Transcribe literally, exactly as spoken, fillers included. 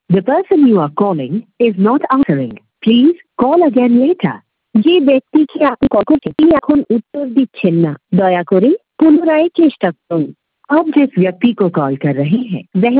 The person you are calling is not answering. Please call again later. যে ব্যক্তিকে আপনি call করছেন তিনি এখন উত্তর দিচ্ছেন না। দয়া করে পুনরায় চেষ্টা করুন। आप जिस व्यक्ति को कॉल कर रहे हैं वह